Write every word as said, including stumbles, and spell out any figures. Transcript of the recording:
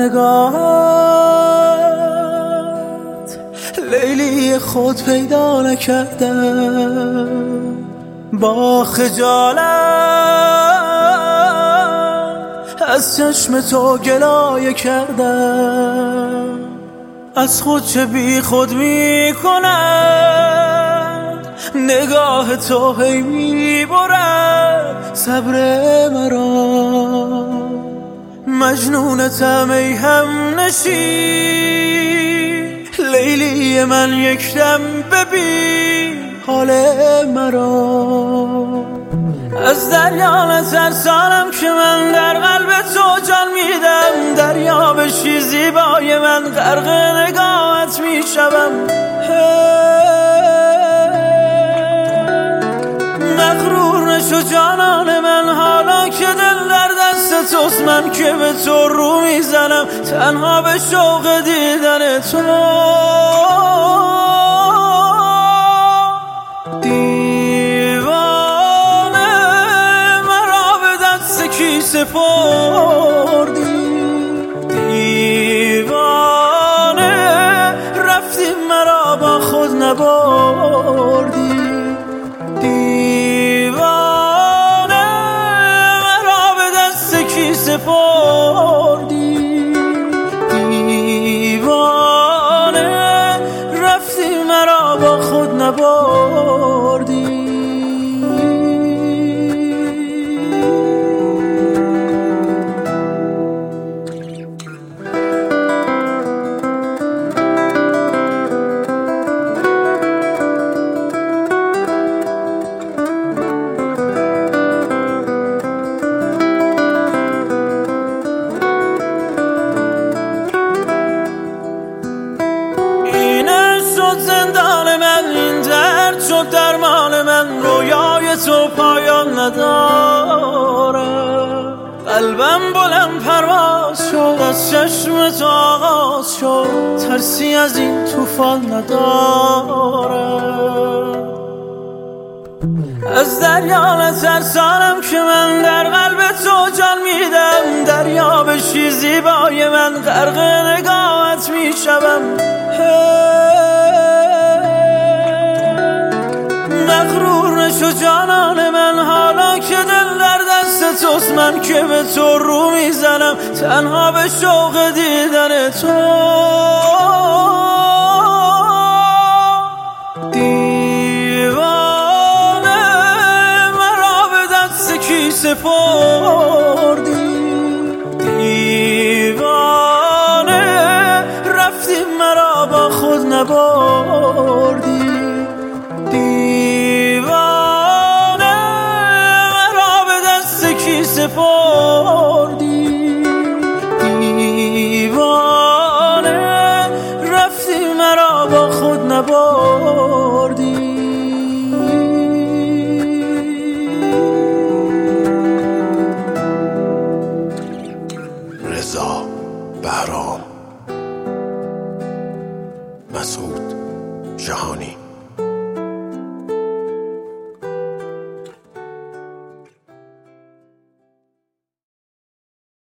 نگاهت لیلی خود پیدا نکردم، با خجالت از چشم تو گلایه کردم. از خود چه بی خود می کند نگاه تو، هی می برد صبر مرا. مجنونتم ای هم نشین لیلی من، یک دم ببین حال مرا. از دریا نترسانم که من در قلب تو جان میدم، دریا بشی زیبای من غرق نگاهت میشوم. مغرور نشو جانان من، حالا که دل در دست توست، من که به تو رو میزنم تنها به شوق دیدن تو. سپردی دیوانه، رفتی مرا با خود نبردی. دیوانه مرا به دست کی سپردی؟ دیوانه رفتی مرا با خود نبردی. زندان من این درد شد درمان من، رویای تو پایان نداره. قلبم بلند پرواز شد، از چشم تو آغاز شد، ترسی از این طوفان نداره. از دریا نترسانم که من در قلب تو جان میدم، دریا بشی زیبای من غرق نگاهت میشوم. مغرور نشو جانان من، حالا که دل در دست توست، من که به تو رو میزنم تنها به شوق دیدن تو. دیوانه مرا به دست کی سپرد؟